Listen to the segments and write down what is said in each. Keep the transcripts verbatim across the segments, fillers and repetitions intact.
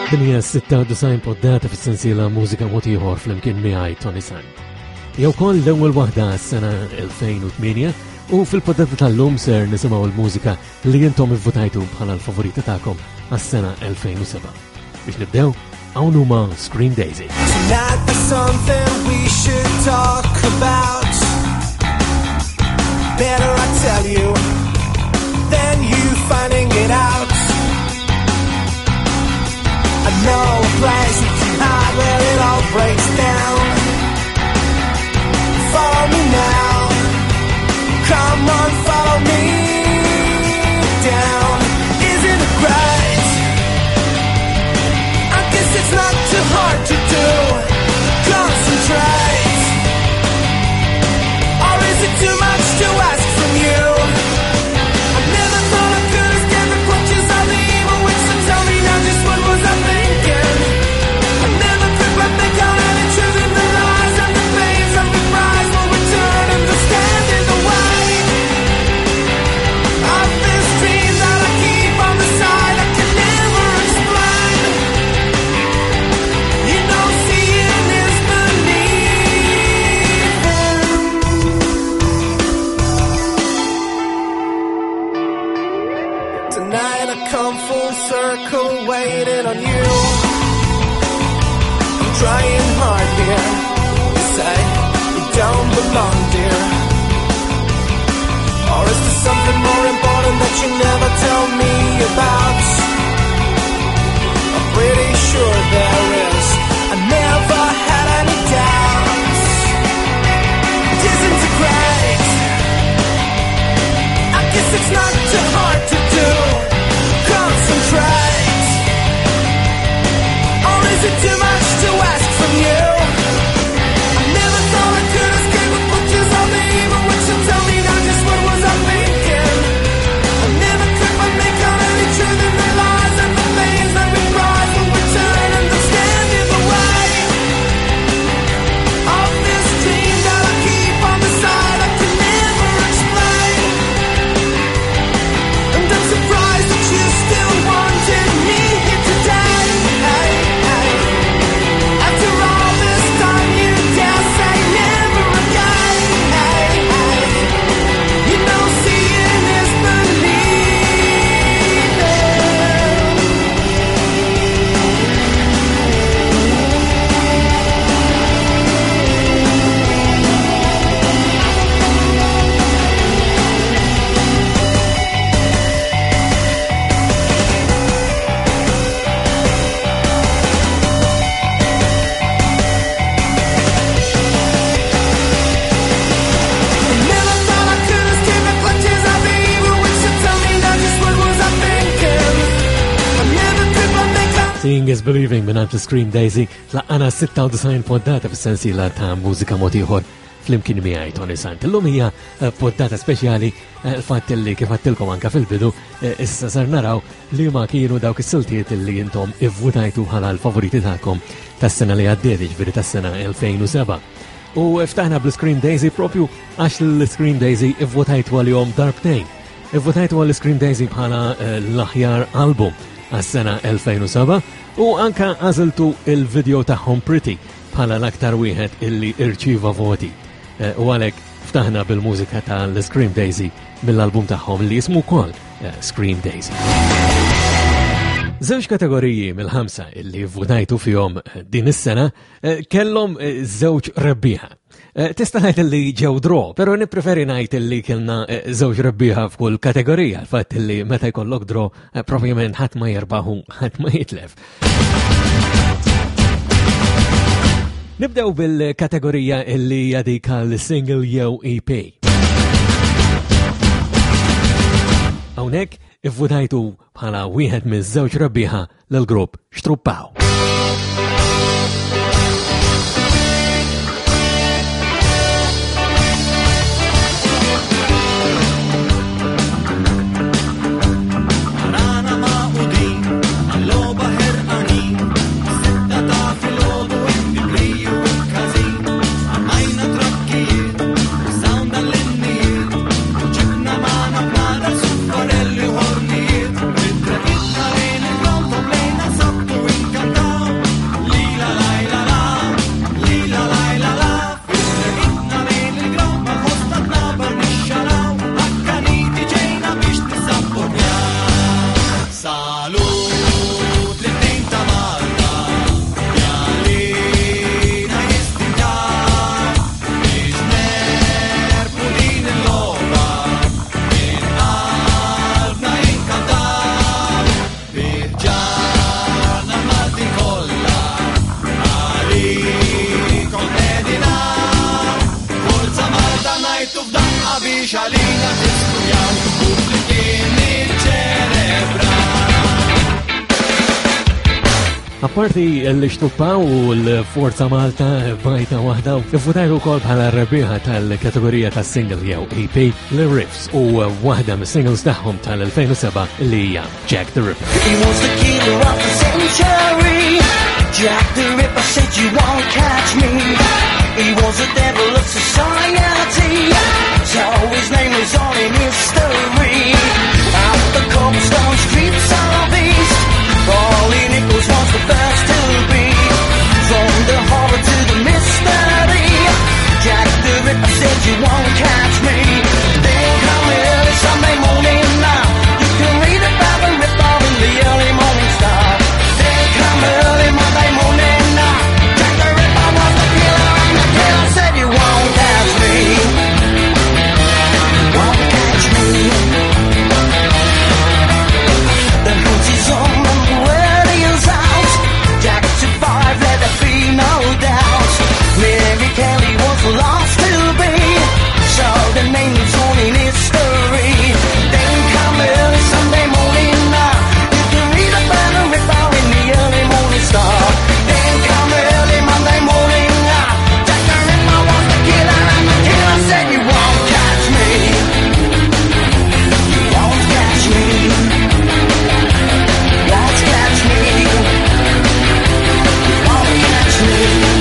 Dinja sitta u design poddata fis-sensiela mużika mod ieħor flimkien miegħi Tony Sant. Jew koll l-ewwel waħda s-sena elfejn u tminja u fil-poddata tal-lum ser nisimgħu l-mużika li intom ivvutajtu bħala l-favorita tagħkom għas-sena elfejn u seba'. Biex nibdew hawn huma Scream Daisy. Tonight there's something we should talk about. Better I tell you than you finding it out. I know a place you can hide where it all breaks down. Follow me now. Come on, follow me down. Isn't it right? I guess it's not too hard to do. Concentrate. Or is it too much to ask from you? I never thought I could escape the clutches of the evil witch. So tell me now, just what was I thinking? I never could but think on any truth in the lies and the pains of the prize will return and will stand in the way of this dream that I keep on the side I can never explain. You know, seeing is believing. Tonight I come full circle waiting on you. I'm trying hard here to say you don't belong, dear. Or is there something more important that you never tell me about? I'm pretty sure there is. I never had any doubts. Isn't it great? I guess it's not too hard to do. Concentrate. Or is it too much to ask from you? I never thought I could escape the butchers of the evil witch. So tell me now, just what was I thinking? I never could but make out any truth in the lies and the things that we rise will return and they'll stand in the way of this dream that I keep on the side I can never explain. And I'm surprised that you still wanted me here today. Hey, hey. After all this time you dare say never again. Hey, hey. You know seeing is believing. I never thought I could escape the clutches of the evil witch. So tell me now, just what was I thinking? I never could but make out. Seeing is Believing minn għand Scream Daisy laqqana sitta u design poddata fis-sensiela ta' mużika mod ieħor flimkien miegħi Tony Sant. Illum hija eh, poddata speċjali eh, l-fatt li kif għattilkom anke fil-bidu eh, issa sar naraw li ma kienu dawk is-siltiet li intom ivvutajtu bħala l-favoriti tagħkom tas-sena li għaddiet, jiġifieri tas-sena elfejn u seba'. U ftaħna bl-Scream Daisy propju għax l-Scream Daisy ivvutajtu għalihom darbtejn. Ivvutajtu għall-Scream Daisy bħala eh, l-aħjar album għas-sena elfejn u seba' u anka għażiltu il-video tagħhom Pretty bħala l-aktar wieħed illi irċieva voti. Eh, U għalhekk ftaħna bil-mużika tal-Scream Daisy mill-album tagħhom li jismu wkoll eh, Scream Daisy. Żewġ kategoriji mill-ħamsa illi votajtu fihom din is-sena eh, kellhom eh, żewġ rebbieħa. Eh, Tista' ngħid illi ġew draw, però nippreferi ngħid illi kellna eh, żewġ rebbieħa f'kull kategorija, l-fatt illi meta jkollok draw eh, probablement ħadd ma jerbaħ u ħadd ma jitlef. Nibdew bil-kategorija illi jadika l-single jew E P. Hawnhekk ivvutajtu bħala wieħed miż-żewġ rebbieħa lill-grupp Xtruppaw. Forelli horniet, ryttra vittna in en blond och blena satt och inka biex għalina tiskujaw u flimkien niċċelebraw. Apparti l-ixtuppa u l-Forza Malta bajta waħda, votajru kol bħala rebbieħa tal-kategorija tas-single jew E P l-Riffs u waħda mis-singles tagħhom tal-alfejn u seba' li hija Jack the Ripper. He was the killer of the century. Jack the Ripper said you won't catch me. He was the devil of society, so his name was all in history. Out the cobblestone streets of East, Paulie Nichols was the first to be. From the horror to the mystery, Jack the Ripper said you won't catch me. Then come early Sunday morning now, you can read about the Ripper in the early morning star. Then come early Monday morning now, Jack the Ripper was the killer and the killer said you won't catch me. Won't catch me. The hood is on and the word is out. Jack took five, let there be no doubt. Mary Kelly was the last to be, so the name is all in history. Then come early Sunday morning now, you can read about the Ripper in the early morning star. Then come early Monday morning now, Jack the Ripper was the killer and the killer said you won't catch me. You won't catch me. Won't catch me. You won't catch me.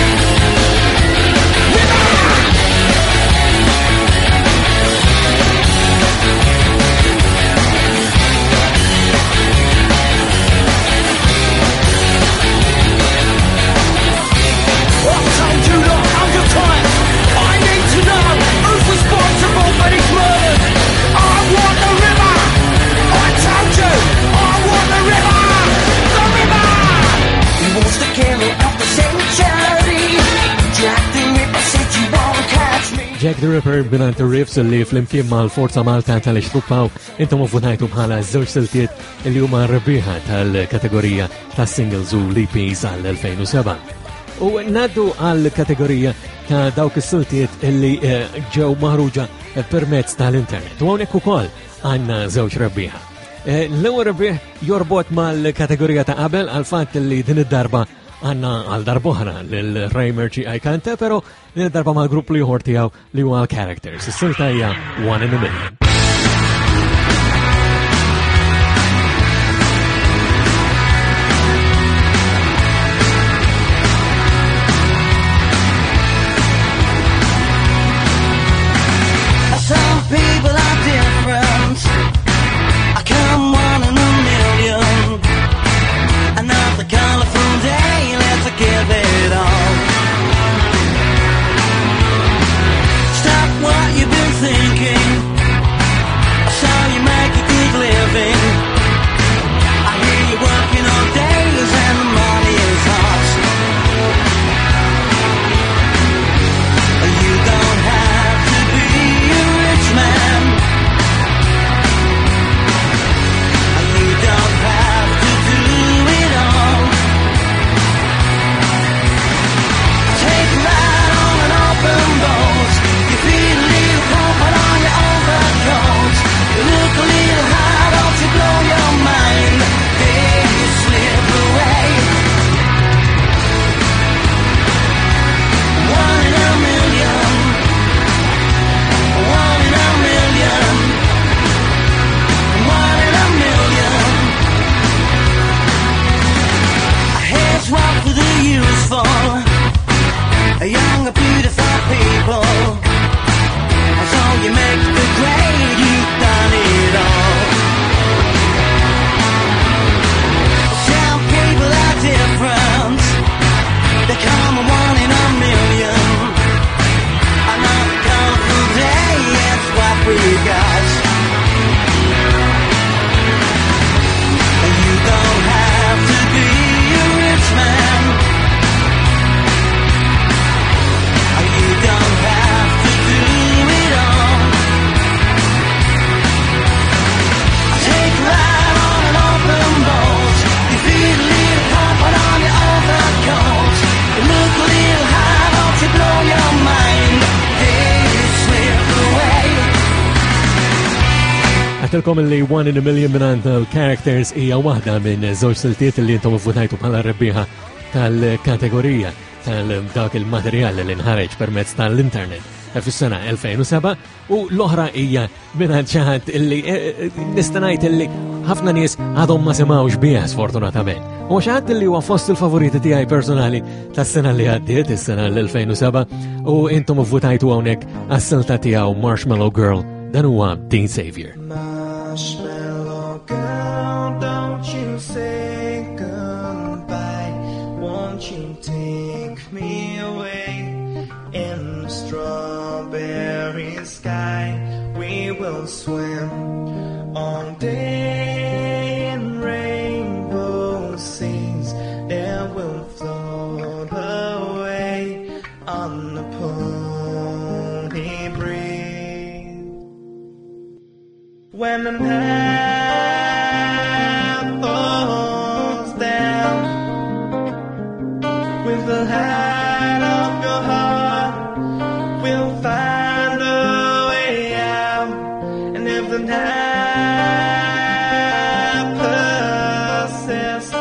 I've told you a hundred times, I need to know who's responsible for these murders. I want the river. I told you, I want the river. The river. He was the killer of the century. Jack the Ripper said you won't catch me. Jack the Ripper binant ir-Riffs li flimkien mal-Forza Malta tal-ixtuppaw intom votajtu bħala żewġ siltiet li huma rebbieħa tal-kategorija tas-singles u l-E Ps għall-alfejn u seba'. U naddu għall-kategorija ta' dawk is-siltiet li ġew maħruġa permezz tal-internet. U hawnhekk ukoll għandna żewġ rebbieħa. L-ewwel rebbieħ jorbot mal-kategorija ta' qabel għal fatt li din id-darba għanna għal darbohra l-Ray Merchie Aikanta, pero din id-darba mal-grupp li jħor tiegħu li huwa Characters. Is-silta hija One in a Million. Some people are different. I come one in a million. Another colorful day, let's give it all. Stop what you've been thinking. Għatilkom li One in a Million minant Characters hija waħda minn żewġ siltiet li intom votajtu bħala rebbieħa tal-kategorija tal-dak il-materjal li nħareġ permezz tal-internet fis-sena elfejn u seba' u l-oħra hija minant xi ħadd illi nista' ngħid illi ħafna nies għadhom ma semgħux biha sfortunatament. U xi ħadd illi huwa fost il-favoriti tiegħi personali tas-sena li għaddiet, is-sena l-elfejn u seba' u intom votajtu hawnhekk għas-silta tiegħu Marshmallow Girl dan huwa Dean Savior. Marshmallow girl, don't you say goodbye. Won't you take me away in the strawberry sky? We will swim all day in rainbow seas and we'll float away on the pony breeze. When the night falls down with the light of your heart, we'll find a way out. And if the night persists,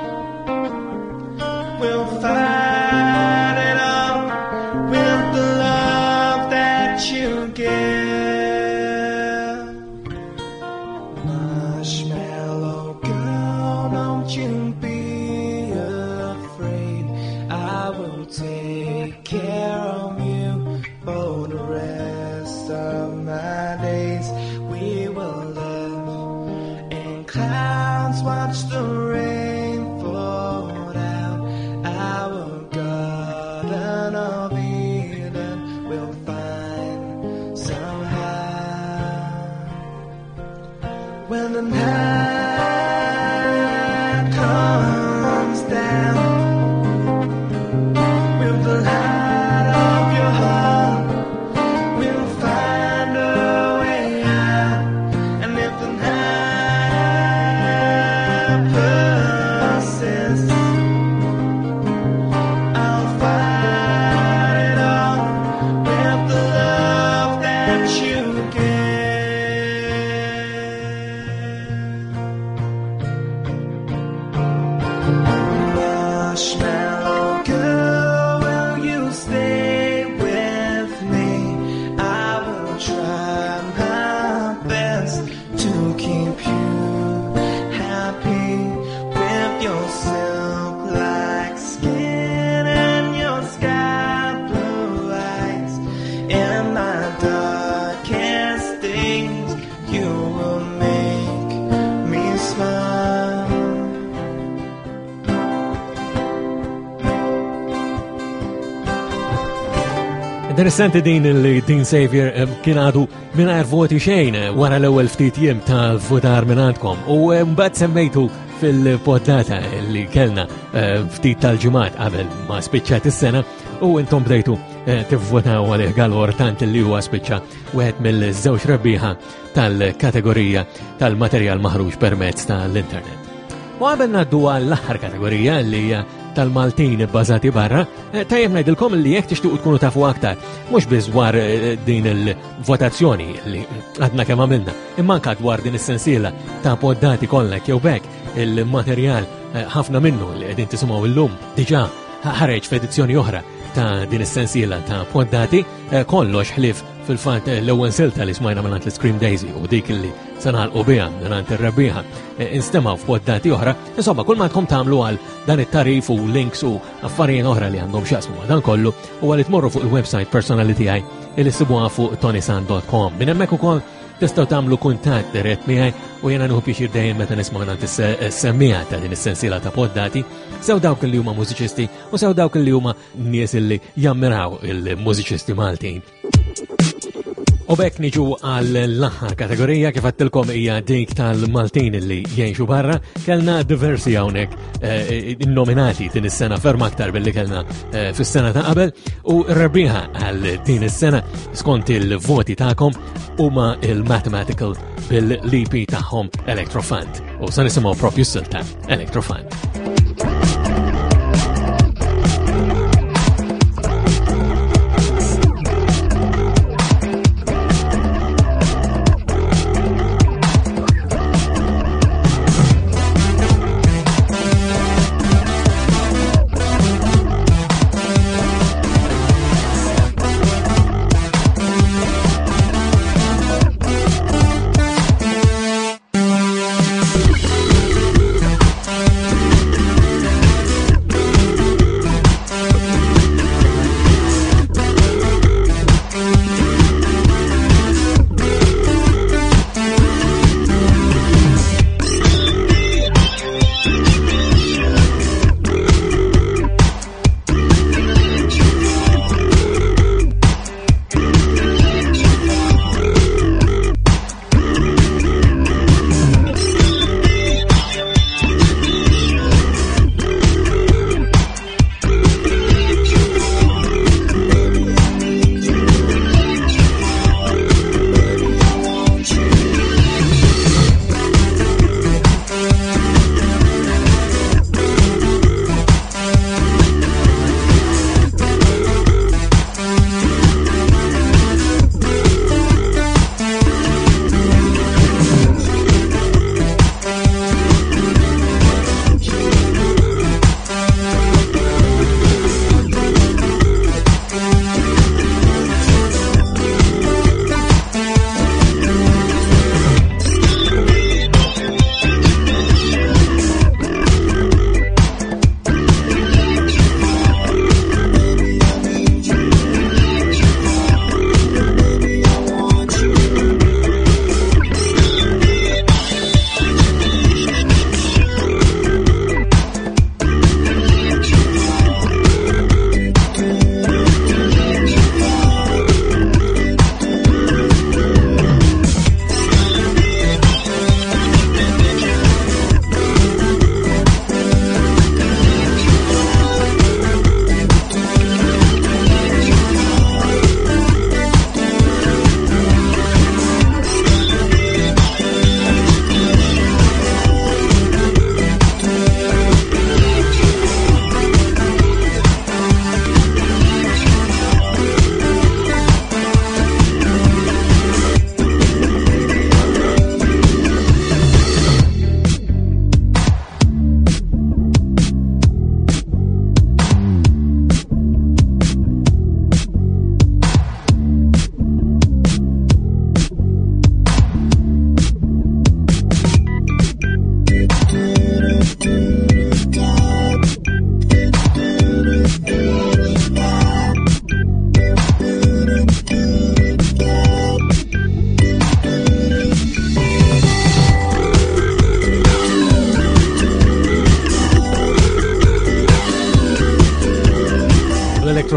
we'll fight it out with the love that you give. Marshmallow girl, don't you be afraid. I will take care of you for the rest of my days. We will live in clouds, watch the rain fall down. Our garden of Eden will find somehow. When the night comes down with the light of your heart, we'll find a way out. And if the night persists, I'll fight it out with the love that you give. Marshmallow girl, will you stay with me? I will try my best to keep you happy with your silk-like skin and your sky blue eyes. In my darkest days, you will make me smile. Interessanti din li Dean Savior eh, kien għadu mingħajr voti xejn eh, wara l-ewwel ftit jiem ta' votar minn għandkom u eh, mbagħad semmejtu fil-poddata li kellna eh, ftit tal-ġimgħat qabel ma spiċċat is-sena u intom bdejtu eh, tivvotaw għalih galwar tant li huwa spiċċa wieħed mill-żewġ rebbieħa tal-kategorija tal-materjal maħruġ permezz tal-internet. U qabel ngħaddu għall-aħħar kategorija li hija tal-Maltin bbażati barra, eh, tajjeb ngħidilkom li jekk tixtiequ tkunu tafu aktar, mhux biss dwar eh, din il-votazzjoni li għadna kemm għamilna, imma anke dwar din is-sensiela ta' poddati kollha jew bekk il-materjal eh, ħafna minnu li qegħdin tisimgħu illum diġà ħareġ f'edizzjoni oħra ta' din is-sensiela ta' poddati, eh, kollox ħlief fil-fatt eh, l-ewwel silta li smajna mingħand l-Scream Daisy u dik li se nagħlqu biha mingħand ir-rebbieħa eh, instemaw f'poddati oħra. Insomma, kull ma tkom tagħmlu għal dan it-tarif u links u affarijiet oħra li għandhom x'jaqsmu ma' dan kollu u għal tmorru fuq il-website personali tiegħi li sibuha fuq tonisan dot com. Minn hemmhekk ukoll tistgħu tagħmlu kuntatt dirett miegħi u jiena nieħu pixir dejjem meta nisma' mingħand is-semmija ta' din is-sensiela ta' poddati, sew dawk li huma mużiċisti u sew dawk li huma nies li jammiraw il-mużiċisti Maltin. U bekk niġu għall-aħħar kategorija kif għattilkom hija dik tal-Maltin li jgħixu barra, kellna diversi hawnhekk eh, nominati din is-sena ferm aktar billi kellna eh, fis-sena ta' qabel u r-rebbieħa għal din is-sena skont il-voti tagħkom huma il-Mathematical bil-L P tagħhom Electrofund. U sa nisimgħu propju s-silta Electrofund.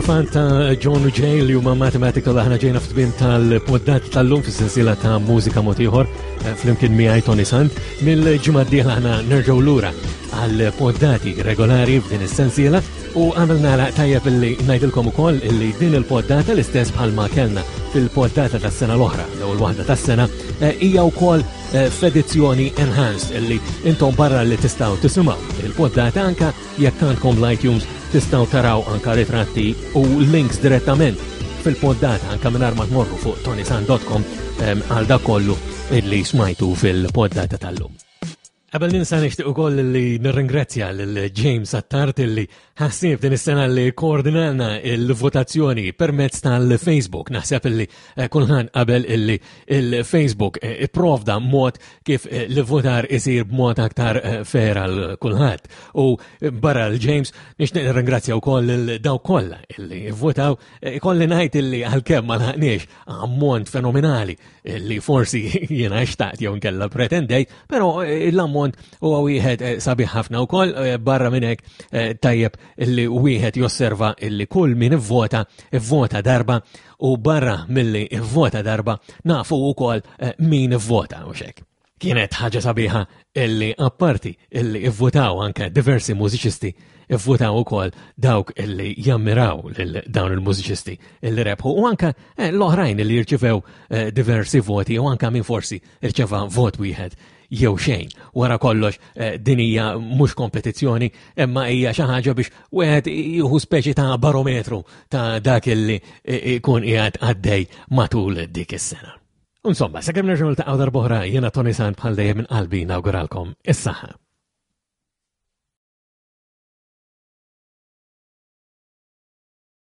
fan ta' John u Jay li huma Mathematical aħna ġejna f'tbiem tal-poddat tal-lum fis-sensiela ta' mużika mod ieħor flimkien miegħi Tony Sant. Mill-ġimgħa d-dieħla aħna nerġgħu lura għal poddati regolari f'din is-sensiela u għamilna nagħlaq tajjeb illi ngħidilkom ukoll illi din il-poddata l-istess bħalma kellna fil-poddata tas-sena l-oħra l-ewwel waħda tas-sena hija wkoll f'edizzjoni enhanced illi intom barra li tistgħu tisimgħu il-poddata anke jekk għandkom l-iTunes tistgħu taraw anke ritratti u links direttament fil-poddata anke mingħajr ma tmorru fuq tonysant dot com għal dak kollu illi smajtu fil-poddata tal-lum. Qabel ninsa nixtieq ukoll li nirringrazzja lil James Attart illi ħassib din is-sena li koordinalna il-votazzjoni permezz tal-Facebook. Naħseb illi kulħadd qabel illi il-Facebook ipprovda mod kif l-votar isir b'mod aktar fair għal kulħadd. U barra l-James nixtieq nirringrazzja wkoll lil dawk kollha illi votaw. Ikolli ngħid illi għalkemm ma laħqniex ammont fenomenali illi forsi jiena xtaqt jew nkella pretendejt, però l-ammont u wieħed sabiħ ħafna wkoll barra minn hekk tajjeb illi wieħed josserva illi kull min ivvota ivvota darba u barra milli ivvota darba nafu wkoll min ivvota mhux hekk. Kienet ħaġa sabiħa illi apparti illi ivvotaw anke diversi mużiċisti ivvotaw ukoll dawk illi jammiraw lil dawn il-mużiċisti illi rebħu u anke l-oħrajn illi jirċivew diversi voti u anke min forsi irċeva vot wieħed jew xejn. Wara kollox din hija mhux kompetizzjoni imma hija xi ħaġa biex wieħed jieħu speċi ta' barometru ta' dak illi jkun qiegħed għaddej matul dik is-sena. Insomma, sakemm nerġgħu niltaqgħu darb'oħra jiena Tony Sant bħal dejjem minn qalbi nawguralkom is-saħħa.